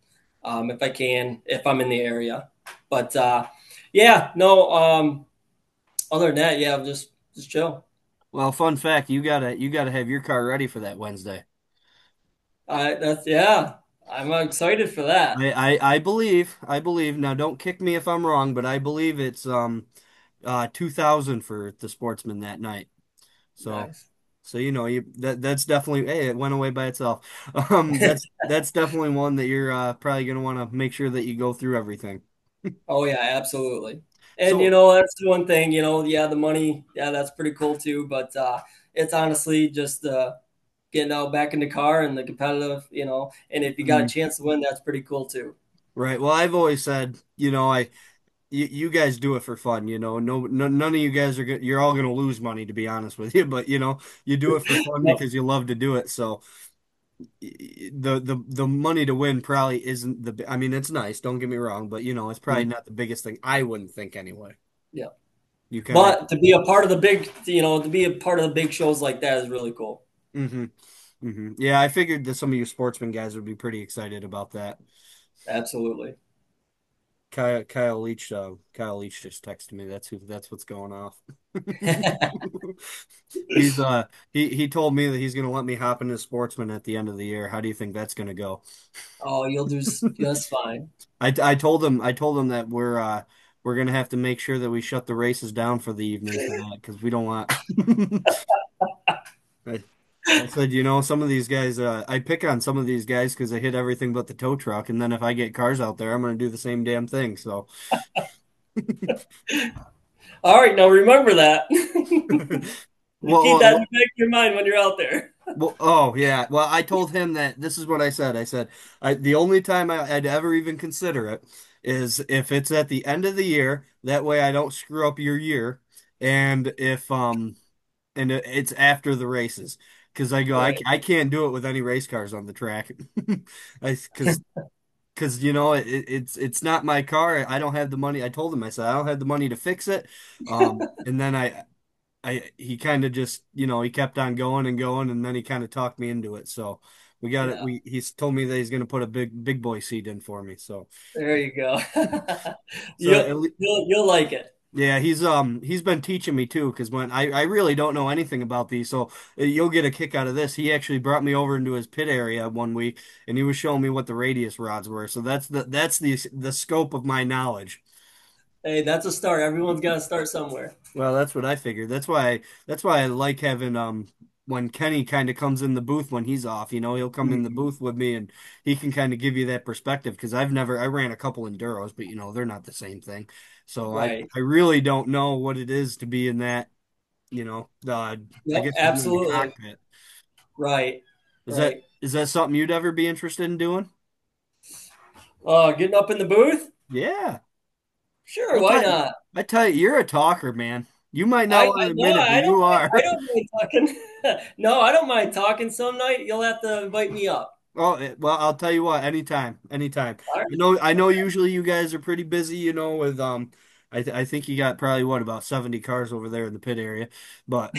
um, if I can, if I'm in the area. But uh, yeah, no. Um, other than that, yeah, just just chill. Well, fun fact, you gotta you gotta have your car ready for that Wednesday. I that's yeah. I'm excited for that. I, I I believe I believe now. Don't kick me if I'm wrong, but I believe it's um uh two thousand for the Sportsman that night. So Nice. so you know you that that's definitely, hey, it went away by itself. Um that's that's definitely one that you're uh probably gonna want to make sure that you go through everything. Oh yeah, absolutely. And you So know, that's the one thing, you know, yeah, the money, yeah, that's pretty cool too. But uh it's honestly just uh getting out back in the car and the competitive, you know, and if you got a mm, chance to win, that's pretty cool too. right. Well, I've always said, you know, I you, you guys do it for fun, you know. No, no none of you guys are good. You're all gonna lose money, to be honest with you, but you know, you do it for fun Yep. because you love to do it. So the the the money to win probably isn't the. I mean, it's nice. Don't get me wrong, but you know, it's probably not the biggest thing. I wouldn't think anyway. Yeah. You kind of. But to be a part of the big, you know, to be a part of the big shows like that is really cool. Hmm. Hmm. Yeah, I figured that some of you sportsman guys would be pretty excited about that. Absolutely. Kyle Kyle Leach, uh, Kyle Leach just texted me. That's who. That's what's going off. He's uh he he told me that he's gonna let me hop into sportsman at the end of the year. How do you think that's gonna go? Oh, you'll do s- just fine. I I told him I told him that we're uh we're gonna have to make sure that we shut the races down for the evening for that because we don't want. I, I said, you know, some of these guys, uh, I pick on some of these guys because they hit everything but the tow truck, and then if I get cars out there, I'm gonna do the same damn thing. So, All right, now remember that. well, Keep that in well, the back of your mind when you're out there. well, oh yeah. Well, I told him that this is what I said. I said I the only time I, I'd ever even consider it is if it's at the end of the year. That way, I don't screw up your year, and if um and it- it's after the races because I go I, Right. I can't do it with any race cars on the track. I because because you know it, it's it's not my car. I don't have the money. I told him, I said I don't have the money to fix it. Um, and then I I he kind of just, you know, he kept on going and going, and then he kind of talked me into it. So we got it. Yeah. We he's told me that he's going to put a big big boy seat in for me. So There you go. so you'll at le you'll you'll like it. yeah, he's um he's been teaching me too because when I I really don't know anything about these, so uh, you'll get a kick out of this. He actually brought me over into his pit area one week, and he was showing me what the radius rods were. So that's the that's the the scope of my knowledge. Hey, that's a start. Everyone's got to start somewhere. Well, that's what I figured. That's why that's why I like having um when Kenny kind of comes in the booth when he's off, you know, he'll come in the Mhm. booth with me and he can kind of give you that perspective because I've never I ran a couple Enduros, but you know, they're not the same thing. So I Right. I really don't know what it is to be in that, you know, uh, I Yep. guess you'd be in the Absolutely. cockpit. Right. Is that Right. is that something you'd ever be interested in doing? Uh, getting up in the booth? Yeah. Sure. I Why tell not? I tell you, you're a talker, man. You might I, not want I to no, admit it, but I don't you mind. are. I don't mind talking. no, I don't mind talking. Some night you'll have to invite me up. Oh, eh, well, I'll tell you what, anytime, anytime. All I know, I right. know usually you guys are pretty busy, you know, with um I th I think you got probably what about seventy cars over there in the pit area. But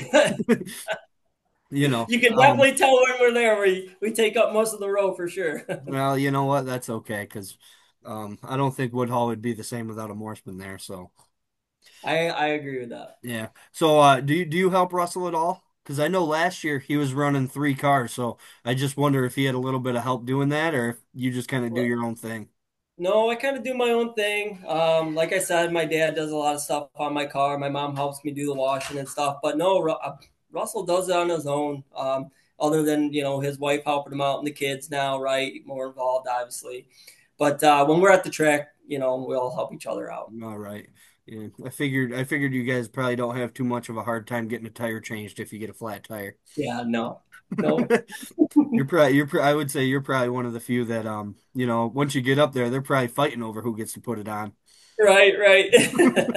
you know, You can um definitely tell when we're there. We we take up most of the row for sure. well, you know what? That's okay because um I don't think Woodhull would be the same without a Morseman there, so I I agree with that. yeah. So uh do you do you help Russell at all? Because I know last year he was running three cars, so I just wonder if he had a little bit of help doing that or if you just kind of do Well, your own thing. no, I kind of do my own thing. Um, like I said, my dad does a lot of stuff on my car. My mom helps me do the washing and stuff. But no, Ru- uh, Russell does it on his own. Um, other than you know his wife helping him out and the kids now, right? More involved, obviously. But uh, when we're at the track, you know, we all help each other out. All right. Yeah, I figured I figured you guys probably don't have too much of a hard time getting a tire changed if you get a flat tire. Yeah, no, no, You're probably you're pr- I would say you're probably one of the few that um, you know, once you get up there, they're probably fighting over who gets to put it on. right, right.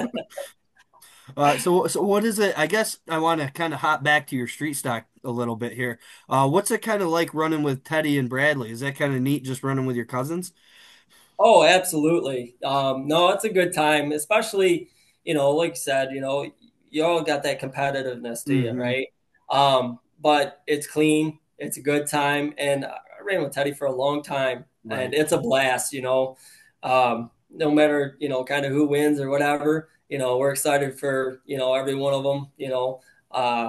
Uh, so so what is it? I guess I want to kind of hop back to your street stock a little bit here. Uh, what's it kind of like running with Teddy and Bradley? Is that kind of neat just running with your cousins? Oh, absolutely. Um, no, it's a good time, especially, you know, like you said, you know, you all got that competitiveness to you, Hmm. right? Um, but it's clean, it's a good time, and I ran with Teddy for a long time. and Right. it's a blast. You know, um, no matter you know kind of who wins or whatever. You know, we're excited for you know every one of them. You know, uh,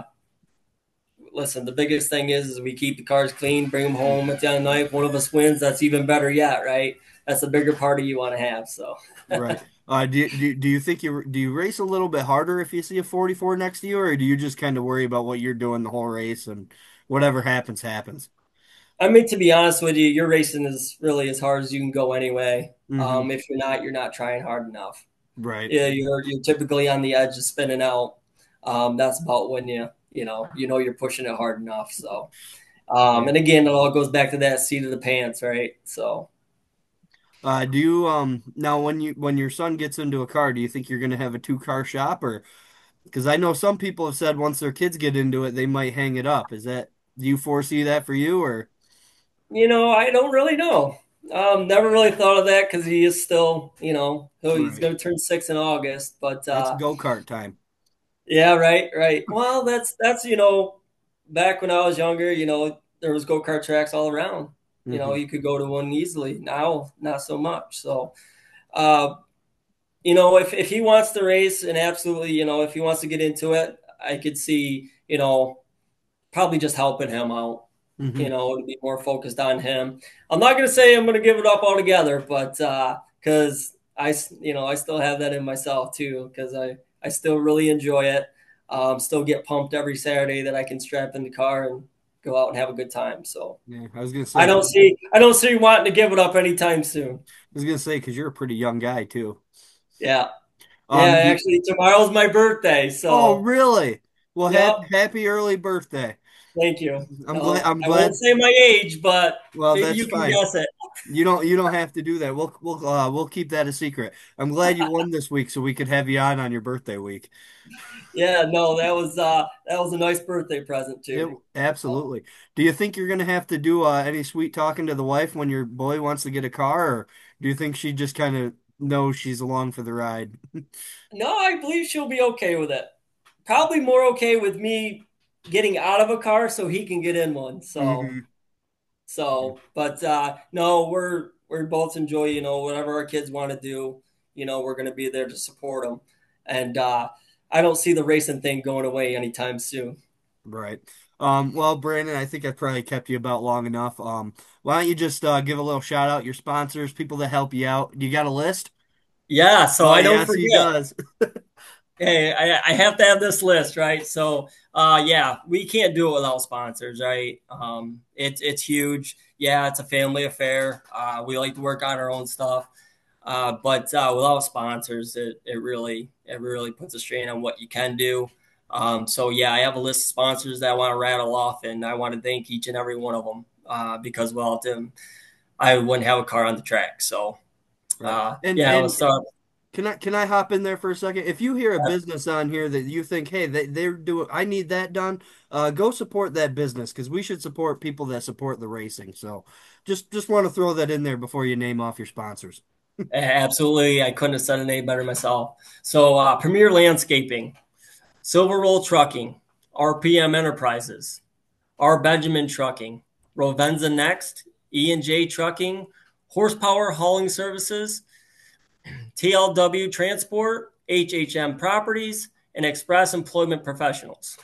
listen, the biggest thing is, is we keep the cars clean, bring them home at the end of the night. If one of us wins, that's even better yet, right? That's the bigger party you want to have. So. Right. Uh, do you, do you- do you think you do you race a little bit harder if you see a forty-four next to you, or do you just kind of worry about what you're doing the whole race and whatever happens happens? I mean, to be honest with you, your racing is really as hard as you can go anyway. Hmm. Um, if you're not, you're not trying hard enough. Right. Yeah, you're you're typically on the edge of spinning out. Um, that's about when you you know you know you're pushing it hard enough. So, um, Yeah. and again, it all goes back to that seat of the pants, right? So, Uh, do you um now when you when your son gets into a car, do you think you're gonna have a two car shop or because I know some people have said once their kids get into it, they might hang it up. Is that do you foresee that for you or you know, I don't really know. Um, never really thought of that because he is still, you know, he's right? going to turn six in August. But That's uh, go-kart time. yeah, right, right. Well, that's that's you know, back when I was younger, you know, there was go kart tracks all around. You know, Hmm. you could go to one easily. Now, not so much. So, uh, you know, if if he wants to race and absolutely, you know, if he wants to get into it, I could see, you know, probably just helping him out. You Hmm. know, to be more focused on him. I'm not going to say I'm going to give it up altogether, but because uh, I, you know, I still have that in myself too, because I, I still really enjoy it. Um, still get pumped every Saturday that I can strap in the car and go out and have a good time. So Yeah, I was gonna I say, don't 'cause- see, I don't see wanting to give it up anytime soon. I was gonna say because you're a pretty young guy too. Yeah, yeah. Um, do you- Actually, tomorrow's my birthday, oh so really? Well, happy yep. happy early birthday. Thank you. I'm glad. No, I'm I won't glad. say my age, but Well, maybe that's you can fine. guess it. You don't. You don't have to do that. We'll we'll uh, we'll keep that a secret. I'm glad you won this week, so we could have you on on your birthday week. Yeah, no, that was uh that was a nice birthday present It too. absolutely. Do you think you're gonna have to do uh, any sweet talking to the wife when your boy wants to get a car, or do you think she just kind of knows she's along for the ride? No, I believe she'll be okay with it. Probably more okay with me getting out of a car so he can get in one. So Hmm. so but uh no, we're we're both enjoy, you know, whatever our kids want to do, you know, we're gonna be there to support them. And uh I don't see the racing thing going away anytime soon. Right. Um, well, Brandon, I think I probably kept you about long enough. Um, why don't you just uh, give a little shout out your sponsors, people that help you out? You got a list? Yeah, so Oh, I don't yes, he forget. does. Hey, I, I have to have this list, right? So, uh, yeah, we can't do it without sponsors, right? Um, it's it's huge. Yeah, it's a family affair. Uh, we like to work on our own stuff, uh, but uh, without sponsors, it it really it really puts a strain on what you can do. Um, so, yeah, I have a list of sponsors that I want to rattle off, and I want to thank each and every one of them uh, because without them, I wouldn't have a car on the track. So, Right. uh, And yeah, and let's start. can I can I hop in there for a second? If you hear a business on here that you think, hey, they they're doing, I need that done, uh, go support that business because we should support people that support the racing. So, just just want to throw that in there before you name off your sponsors. Absolutely, I couldn't have said it any better myself. So, uh, Premier Landscaping, Silver Roll Trucking, R P M Enterprises, R. Benjamin Trucking, Rovenza Next, E and J Trucking, Horsepower Hauling Services, T L W Transport, H H M Properties, and Express Employment Professionals.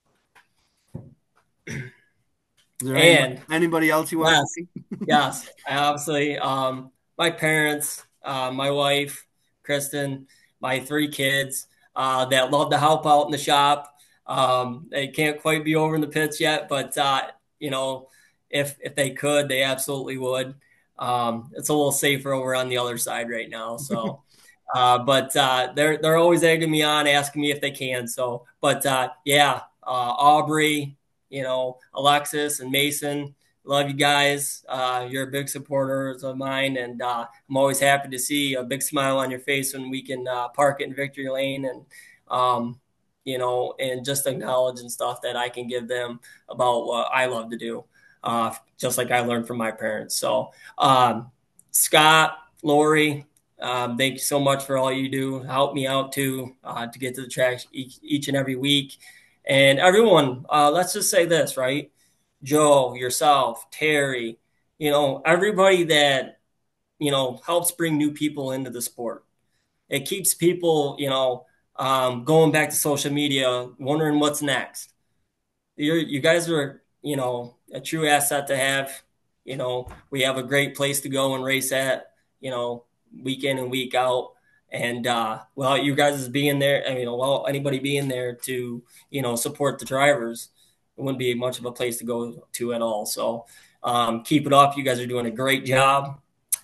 Is there anybody And anybody else you want to yes, name? yes, I obviously, um, my parents, uh, my wife, Kristen, my three kids uh, that love to help out in the shop. Um, they can't quite be over in the pits yet, but uh, you know, if if they could, they absolutely would. Um, it's a little safer over on the other side right now, so. Uh, but uh, they're they're always egging me on, asking me if they can. So, but uh, yeah, uh, Aubrey, you know, Alexis and Mason, love you guys. Uh, you're a big supporters of mine, and uh, I'm always happy to see a big smile on your face when we can uh, park it in Victory Lane and, um, you know, and just acknowledge and stuff that I can give them about what I love to do, uh, just like I learned from my parents. So, um, Scott, Lori, um, thank you so much for all you do. Help me out too uh, to get to the track each, each and every week. And everyone, uh, let's just say this, right? Joe, yourself, Terry, You know, everybody that, you know, helps bring new people into the sport. It keeps people, you know, um, going back to social media, wondering what's next. You're, you guys are, you know, a true asset to have. You know, we have a great place to go and race at, you know, week in and week out. And uh, well, you guys being there, I mean, well, anybody being there to, you know, support the drivers, it wouldn't be much of a place to go to at all. So um, keep it up. You guys are doing a great job.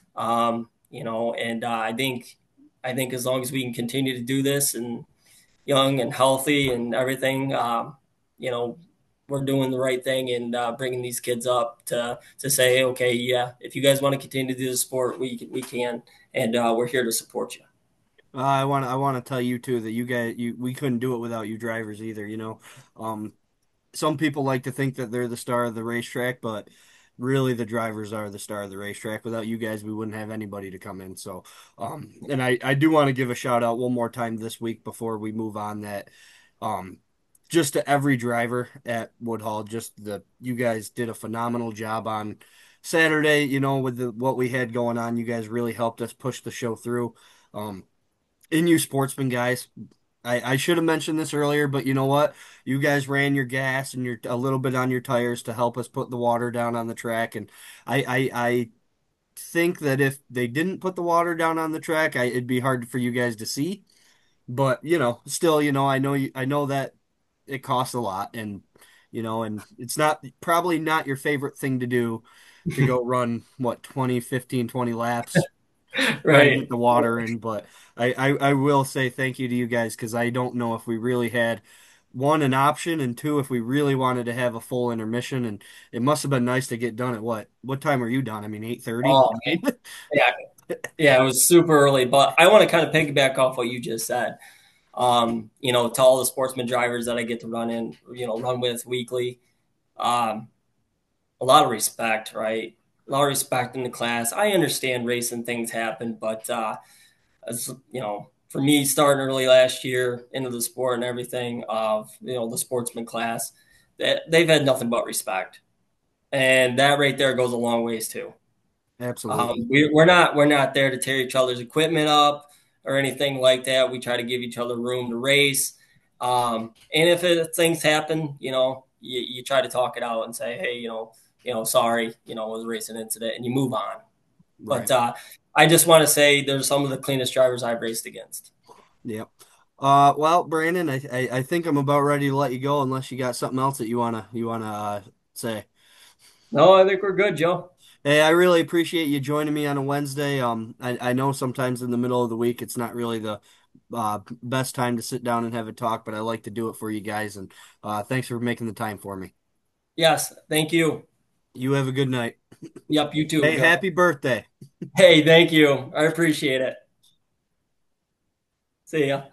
Um, you know, and uh, I think, I think as long as we can continue to do this and young and healthy and everything, um, you know, we're doing the right thing and uh, bringing these kids up to to say, okay, yeah, if you guys want to continue to do the sport, we we can, and uh, we're here to support you. Uh, I want I want to tell you too that you guys you we couldn't do it without you drivers either, you know. Um, some people like to think that they're the star of the racetrack, but really the drivers are the star of the racetrack. Without you guys, we wouldn't have anybody to come in. So, um, and I I do want to give a shout out one more time this week before we move on that, um, just to every driver at Woodhall. Just the you guys did a phenomenal job on Saturday. You know, with the what we had going on, you guys really helped us push the show through. Um, and you sportsmen guys, I, I should have mentioned this earlier, but you know what? You guys ran your gas and your a little bit on your tires to help us put the water down on the track. And I, I, I think that if they didn't put the water down on the track, I, it'd be hard for you guys to see. But you know, still, you know, I know you, I know that it costs a lot, and you know, and it's not probably not your favorite thing to do to go run what twenty, fifteen, twenty laps trying to get Right. the water in. But I, I, I will say thank you to you guys because I don't know if we really had one an option and two if we really wanted to have a full intermission. And it must have been nice to get done at what what time are you done? I mean, eight thirty. Oh, man. Yeah, yeah, it was super early, but I want to kind of piggyback off what you just said. Um, you know, to all the sportsman drivers that I get to run in, you know, run with weekly. Um, a lot of respect, right? A lot of respect in the class. I understand racing things happen, but uh, as you know, for me, starting early last year into the sport and everything of you know the sportsman class, that they've had nothing but respect, and that right there goes a long ways too. Absolutely. Um, we, we're not we're not there to tear each other's equipment up or anything like that. We try to give each other room to race. Um, and if it, things happen, you know, you, you try to talk it out and say, hey, you know, you know, sorry, you know, it was a racing incident, and you move on. But Right. uh, I just want to say there's some of the cleanest drivers I've raced against. Yep. Uh, well, Brandon, I, I I think I'm about ready to let you go unless you got something else that you wanna you wanna uh, say. No, I think we're good, Joe. Hey, I really appreciate you joining me on a Wednesday. Um, I, I know sometimes in the middle of the week it's not really the uh, best time to sit down and have a talk, but I like to do it for you guys. And uh, thanks for making the time for me. Yes, thank you. You have a good night. Yep, you too, Hey, Joe. happy birthday. Hey, thank you. I appreciate it. See ya.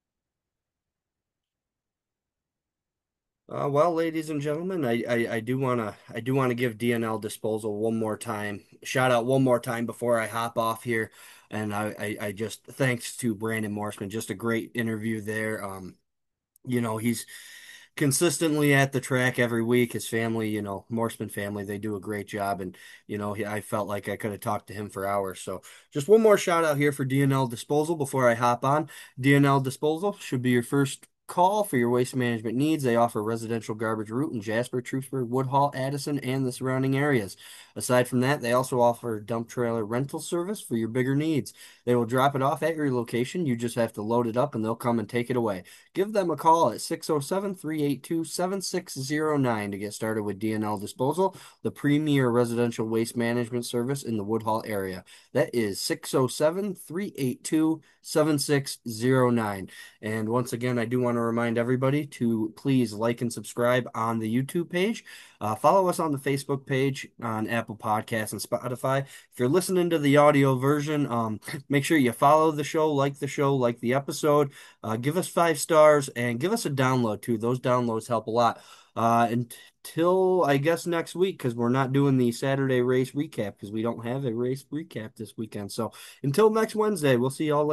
Uh, well, ladies and gentlemen, I, I, I do wanna I do wanna give D N L Disposal one more time. Shout out one more time before I hop off here. And I, I, I just thanks to Brandon Morseman, just a great interview there. Um, you know, he's consistently at the track every week. His family, you know, Morseman family, they do a great job. And, you know, he, I felt like I could have talked to him for hours. So just one more shout out here for D N L Disposal before I hop on. D N L Disposal should be your first call for your waste management needs. They offer residential garbage route in Jasper, Troopsburg, Woodhall, Addison, and the surrounding areas. Aside from that, they also offer dump trailer rental service for your bigger needs. They will drop it off at your location. You just have to load it up and they'll come and take it away. Give them a call at six oh seven, three eight two, seven six oh nine to get started with D N L Disposal, the premier residential waste management service in the Woodhall area. That is six oh seven, three eight two, seven six oh nine. And once again, I do want to remind everybody to please like and subscribe on the YouTube page. Uh, follow us on the Facebook page on Apple Podcasts and Spotify. If you're listening to the audio version, um, make sure you follow the show, like the show, like the episode. Uh, give us five stars and give us a download too. Those downloads help a lot. Uh, until I guess next week, because we're not doing the Saturday race recap because we don't have a race recap this weekend. So until next Wednesday, we'll see y'all later.